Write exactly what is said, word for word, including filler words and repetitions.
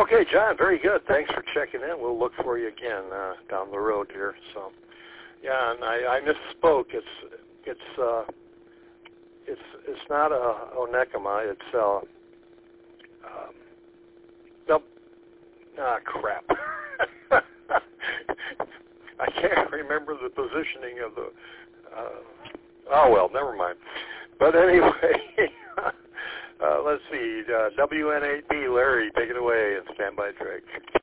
Okay, John, very good. Thanks for checking in. We'll look for you again uh, down the road here. So, yeah, and I, I misspoke. It's it's uh, it's it's not a Onekama. It's uh, um, nope. Ah, crap. I can't remember the positioning of the. Uh, oh well, never mind. But anyway. Uh, let's see, uh, W N eight B, Larry, take it away and stand by, Drake.